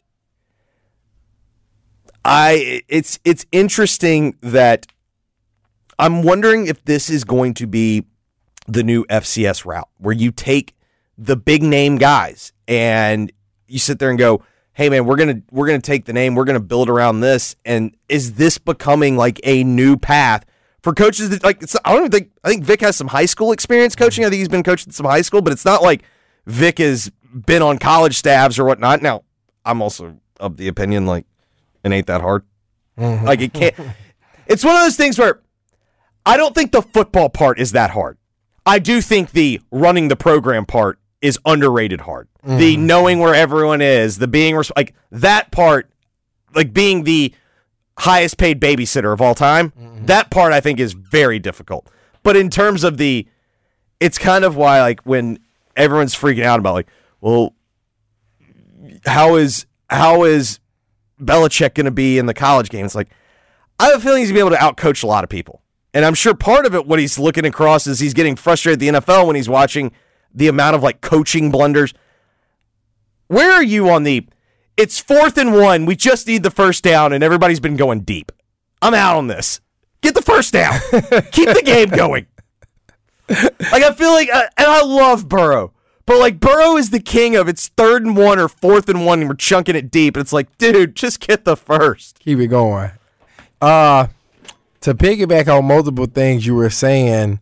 Speaker 6: I, it's it's interesting that I'm wondering if this is going to be the new F C S route, where you take the big name guys and you sit there and go, hey man, we're gonna we're gonna take the name, we're gonna build around this. And is this becoming like a new path for coaches that like? It's, I don't even think I think Vic has some high school experience coaching. I think he's been coaching some high school, but it's not like Vic has been on college staffs or whatnot. Now, I'm also of the opinion like it ain't that hard. Mm-hmm. Like it can't. It's one of those things where I don't think the football part is that hard. I do think the running the program part is underrated hard. Mm. The knowing where everyone is, the being res- like that part, like being the highest paid babysitter of all time, mm-hmm. that part I think is very difficult. But in terms of the, it's kind of why like when everyone's freaking out about like, well, how is how is Belichick going to be in the college game? It's like, I have a feeling he's going to be able to outcoach a lot of people. And I'm sure part of it, what he's looking across is he's getting frustrated at the N F L when he's watching the amount of like coaching blunders. Where are you on the, it's fourth and one, we just need the first down, and everybody's been going deep. I'm out on this. Get the first down. Keep the game going. Like I feel like, uh, and I love Burrow, but like Burrow is the king of it's third and one or fourth and one, and we're chunking it deep. And it's like, dude, just get the first.
Speaker 7: Keep it going. Uh, to piggyback on multiple things you were saying,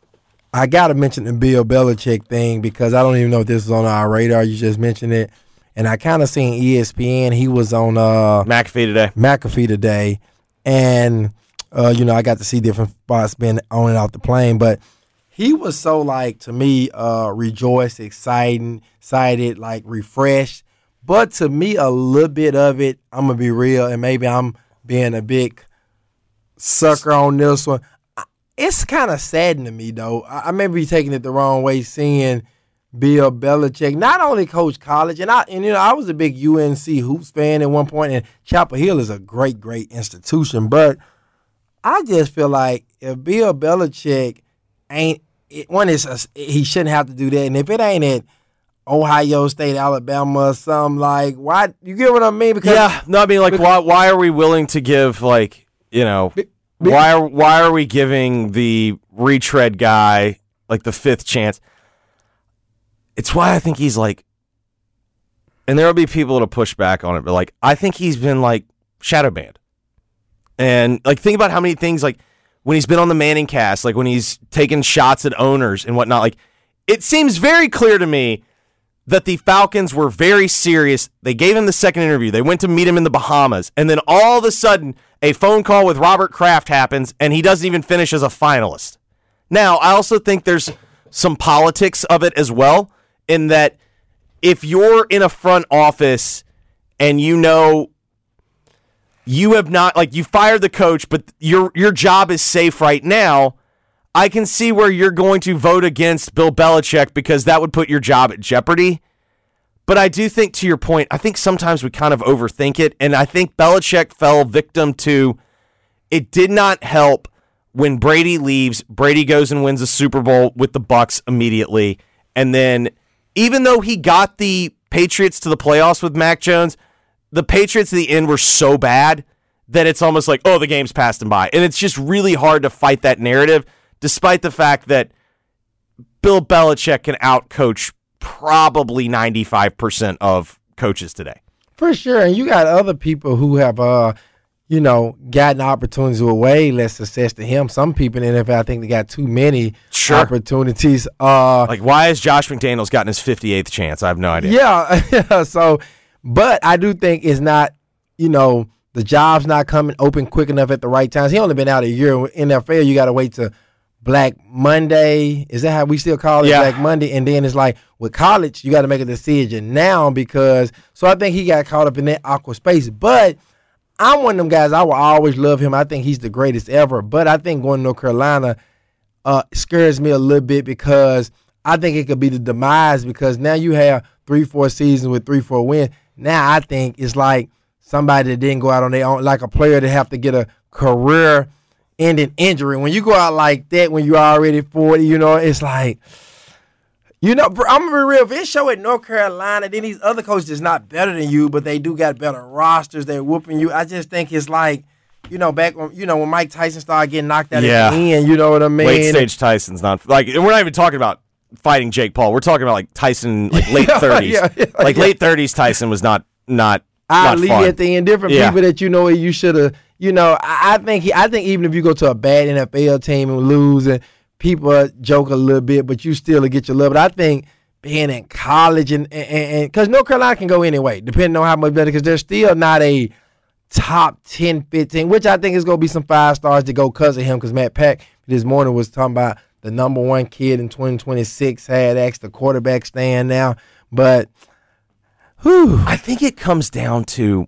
Speaker 7: I got to mention the Bill Belichick thing because I don't even know if this is on our radar. You just mentioned it. and I kind of seen E S P N. He was on uh,
Speaker 6: McAfee today.
Speaker 7: McAfee today, and uh, you know I got to see different spots being on and off the plane, but he was so like to me uh, rejoiced, excited, excited, like refreshed. But to me, a little bit of it, I'm gonna be real, and maybe I'm being a big sucker on this one. It's kind of saddening to me, though. I, I may be taking it the wrong way, seeing Bill Belichick not only coach college, and I, and you know, I was a big U N C hoops fan at one point, and Chapel Hill is a great, great institution. But I just feel like if Bill Belichick ain't one, is he shouldn't have to do that, and if it ain't at Ohio State, Alabama, or something like, why? You get what I mean? Because
Speaker 6: yeah, no, I mean, like, why? Why are we willing to give, like, you know? Why are why are we giving the retread guy like the fifth chance? It's why I think he's like, and there will be people to push back on it, but like I think he's been like shadow banned. And like think about how many things like when he's been on the Manning cast, like when he's taken shots at owners and whatnot, like it seems very clear to me that the Falcons were very serious. They gave him the second interview. They went to meet him in the Bahamas. And then all of a sudden, a phone call with Robert Kraft happens, and he doesn't even finish as a finalist. Now, I also think there's some politics of it as well, in that if you're in a front office and you know you have not, like you fired the coach, but your your job is safe right now, I can see where you're going to vote against Bill Belichick because that would put your job at jeopardy. But I do think, to your point, I think sometimes we kind of overthink it, and I think Belichick fell victim to it did not help when Brady leaves. Brady goes and wins a Super Bowl with the Bucs immediately, and then even though he got the Patriots to the playoffs with Mac Jones, the Patriots at the end were so bad that it's almost like, oh, the game's passed him by. And it's just really hard to fight that narrative, despite the fact that Bill Belichick can outcoach probably ninety-five percent of coaches today.
Speaker 7: For sure. And you got other people who have, uh, you know, gotten opportunities with way less success than him. Some people in the N F L, I think they got too many
Speaker 6: sure.
Speaker 7: opportunities. Uh,
Speaker 6: like, why has Josh McDaniels gotten his fifty-eighth chance? I have no idea.
Speaker 7: Yeah. So, but I do think it's not, you know, the job's not coming open quick enough at the right times. He only been out a year. In N F L, you got to wait to Black Monday. Is that how we still call it?
Speaker 6: Yeah.
Speaker 7: Black Monday. And then it's like with college, you got to make a decision now because, so I think he got caught up in that awkward space. But I'm one of them guys, I will always love him. I think he's the greatest ever. But I think going to North Carolina uh, scares me a little bit because I think it could be the demise because now you have three, four seasons with three, four wins. Now I think it's like somebody that didn't go out on their own, like a player that have to get a career-ending injury. When you go out like that, when you're already forty, you know, it's like, you know, bro, I'm going to be real. If it show at North Carolina, then these other coaches is not better than you, but they do got better rosters. They're whooping you. I just think it's like, you know, back when, you know, when Mike Tyson started getting knocked out
Speaker 6: yeah.
Speaker 7: at the end, you know what I mean?
Speaker 6: Late stage Tyson's not, like, and we're not even talking about fighting Jake Paul. We're talking about, like, Tyson, like, late thirties. yeah, yeah, like, yeah. late thirties Tyson was not, not,
Speaker 7: I
Speaker 6: not
Speaker 7: leave
Speaker 6: fun.
Speaker 7: at the end. Different
Speaker 6: yeah.
Speaker 7: people that you know you should have, you know, I, I think he, I think even if you go to a bad N F L team and lose and people joke a little bit, but you still get your love. But I think being in college and and because North Carolina can go anyway, depending on how much better, because they're still not a top ten, fifteen, which I think is going to be some five stars to go because of him, because Matt Pack this morning was talking about the number one kid in twenty twenty-six had asked the quarterback stand now. But whew.
Speaker 6: I think it comes down to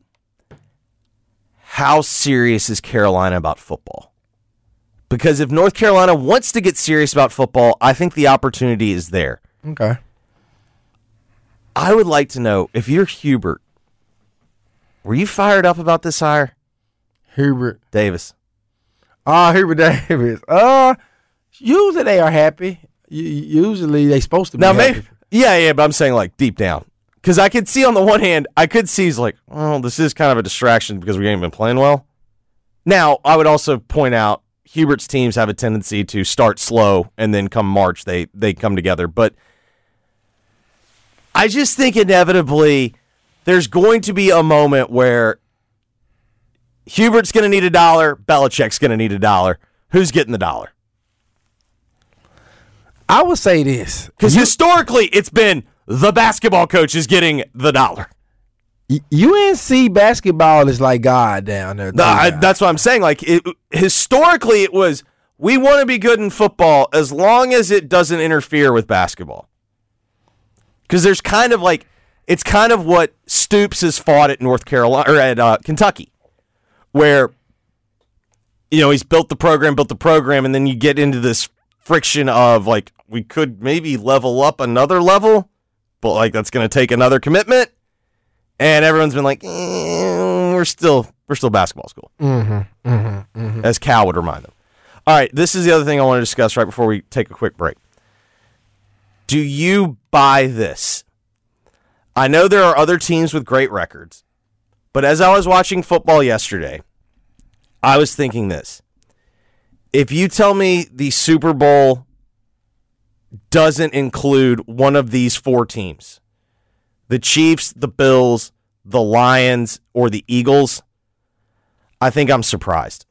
Speaker 6: how serious is Carolina about football? Because if North Carolina wants to get serious about football, I think the opportunity is there.
Speaker 7: Okay.
Speaker 6: I would like to know, if you're Hubert, were you fired up about this hire?
Speaker 7: Hubert
Speaker 6: Davis.
Speaker 7: Ah, uh, Hubert Davis. Uh, usually they are happy. Usually they supposed to be
Speaker 6: now,
Speaker 7: happy.
Speaker 6: Maybe, yeah, yeah, but I'm saying like deep down. Because I could see on the one hand, I could see he's like, oh, this is kind of a distraction because we ain't been playing well. Now, I would also point out Hubert's teams have a tendency to start slow and then come March, they they come together. But I just think inevitably there's going to be a moment where Hubert's going to need a dollar, Belichick's going to need a dollar. Who's getting the dollar?
Speaker 7: I would say this.
Speaker 6: Because historically, it's been the basketball coach is getting the dollar.
Speaker 7: U N C basketball is like God down there.
Speaker 6: No, I, that's what I'm saying. Like it, historically, it was we want to be good in football as long as it doesn't interfere with basketball. Because there's kind of like it's kind of what Stoops has fought at North Carolina or at uh, Kentucky, where you know he's built the program, built the program, and then you get into this friction of like we could maybe level up another level, but like that's going to take another commitment. And everyone's been like, eh, we're still we're still basketball school,
Speaker 7: mm-hmm, mm-hmm, mm-hmm.
Speaker 6: as Cal would remind them. All right, this is the other thing I want to discuss right before we take a quick break. Do you buy this? I know there are other teams with great records, but as I was watching football yesterday, I was thinking this. If you tell me the Super Bowl doesn't include one of these four teams, the Chiefs, the Bills, the Lions, or the Eagles, I think I'm surprised.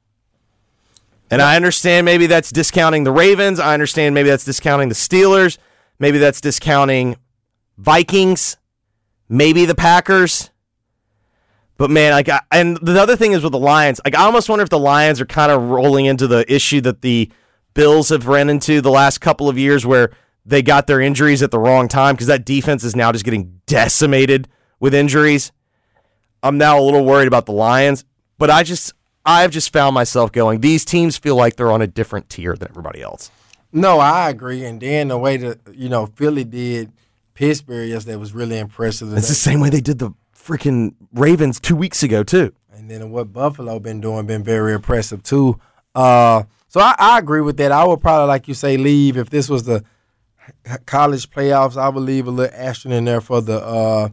Speaker 6: And I understand maybe that's discounting the Ravens. I understand maybe that's discounting the Steelers. Maybe that's discounting Vikings. Maybe the Packers. But, man, like, I, and the other thing is with the Lions, like, I almost wonder if the Lions are kind of rolling into the issue that the Bills have ran into the last couple of years where they got their injuries at the wrong time because that defense is now just getting decimated with injuries. I'm now a little worried about the Lions, but I just, I've just found myself going, these teams feel like they're on a different tier than everybody else.
Speaker 7: No, I agree. And then the way that, you know, Philly did Pittsburgh yesterday was really impressive.
Speaker 6: It's the same way they did the freaking Ravens two weeks ago, too.
Speaker 7: And then what Buffalo been doing been very impressive, too. Uh, so I, I agree with that. I would probably, like you say, leave if this was the college playoffs. I would leave a little asterisk in there for the uh,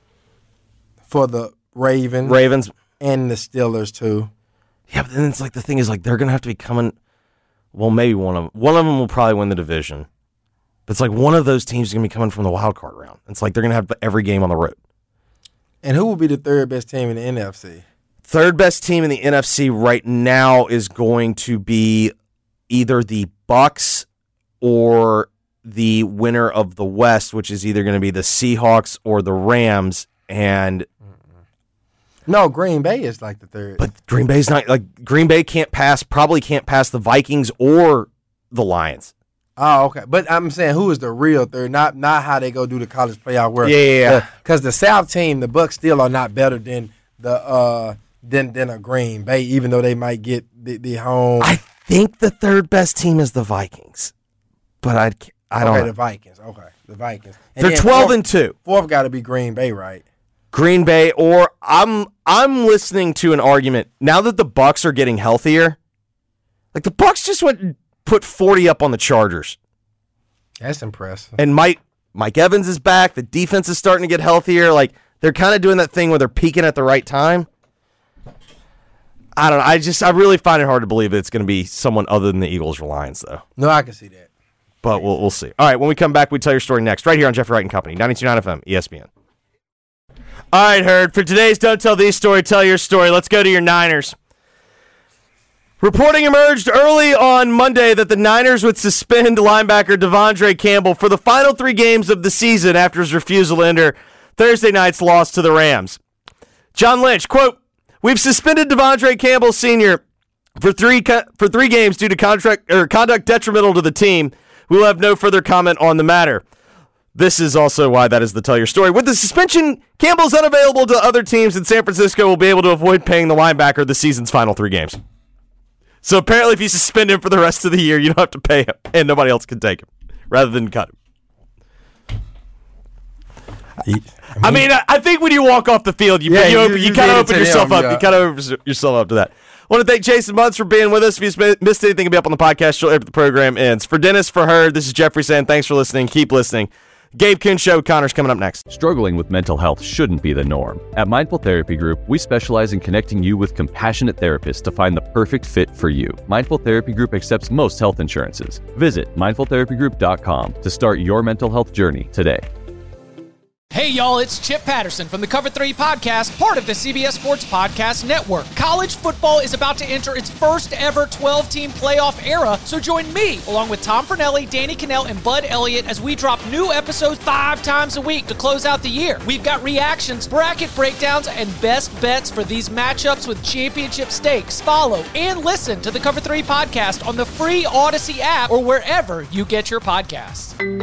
Speaker 7: for the Ravens,
Speaker 6: Ravens,
Speaker 7: and the Steelers too.
Speaker 6: Yeah, but then it's like the thing is like they're gonna have to be coming. Well, maybe one of them. One of them will probably win the division, but it's like one of those teams is gonna be coming from the wild card round. It's like they're gonna have every game on the road.
Speaker 7: And who will be the third best team in the N F C?
Speaker 6: Third best team in the N F C right now is going to be either the Bucks or the winner of the West, which is either going to be the Seahawks or the Rams. And
Speaker 7: no, Green Bay is like the third.
Speaker 6: But Green Bay's not like Green Bay can't pass, probably can't pass the Vikings or the Lions.
Speaker 7: Oh, okay. But I'm saying who is the real third, not not how they go do the college playoff work.
Speaker 6: Yeah, yeah, yeah.
Speaker 7: Because the South team, the Bucks still are not better than the uh than than a Green Bay, even though they might get the, the home.
Speaker 6: I think the third best team is the Vikings, but I I don't
Speaker 7: okay,
Speaker 6: know.
Speaker 7: the Vikings. Okay, the Vikings. And
Speaker 6: They're twelve
Speaker 7: fourth,
Speaker 6: and two.
Speaker 7: Fourth got to be Green Bay, right?
Speaker 6: Green Bay, or I'm I'm listening to an argument now that the Bucks are getting healthier. Like the Bucks just went and put forty up on the Chargers.
Speaker 7: That's impressive.
Speaker 6: And Mike Mike Evans is back. The defense is starting to get healthier. Like they're kind of doing that thing where they're peaking at the right time. I don't know. I just I really find it hard to believe it's going to be someone other than the Eagles or Lions, though.
Speaker 7: No, I can see that.
Speaker 6: But we'll we'll see. All right, when we come back, we tell your story next, right here on Jeffrey Wright and Company, ninety-two point nine F M, E S P N. All right, Herd, for today's Don't Tell These Story, Tell Your Story, let's go to your Niners. Reporting emerged early on Monday that the Niners would suspend linebacker Devondre Campbell for the final three games of the season after his refusal to enter Thursday night's loss to the Rams. John Lynch, quote, "We've suspended Devondre Campbell Senior for three co- for three games due to contract or conduct detrimental to the team. We will have no further comment on the matter." This is also why that is the Tell Your Story. With the suspension, Campbell's unavailable to other teams, and San Francisco will be able to avoid paying the linebacker the season's final three games. So apparently if you suspend him for the rest of the year, you don't have to pay him, and nobody else can take him, rather than cut him. I mean, I, mean, I think when you walk off the field, you,
Speaker 7: Yeah,
Speaker 6: you,
Speaker 7: you-
Speaker 6: open, you,
Speaker 7: you
Speaker 6: kind of
Speaker 7: did it
Speaker 6: open
Speaker 7: to
Speaker 6: yourself
Speaker 7: them,
Speaker 6: up.
Speaker 7: yeah.
Speaker 6: You kind of open yourself up to that. I want to thank Jason Muntz for being with us. If you missed anything, it'll be up on the podcast show after the program ends. For Dennis, for her, this is Jeffrey saying thanks for listening. Keep listening. Gabe Kuhn Show, Connor's coming up next.
Speaker 14: Struggling with mental health shouldn't be the norm. At Mindful Therapy Group, we specialize in connecting you with compassionate therapists to find the perfect fit for you. Mindful Therapy Group accepts most health insurances. Visit mindful therapy group dot com to start your mental health journey today.
Speaker 15: Hey, y'all, it's Chip Patterson from the Cover three Podcast, part of the C B S Sports Podcast Network. College football is about to enter its first ever twelve-team playoff era, so join me, along with Tom Fornelli, Danny Cannell, and Bud Elliott, as we drop new episodes five times a week to close out the year. We've got reactions, bracket breakdowns, and best bets for these matchups with championship stakes. Follow and listen to the Cover three Podcast on the free Odyssey app or wherever you get your podcasts.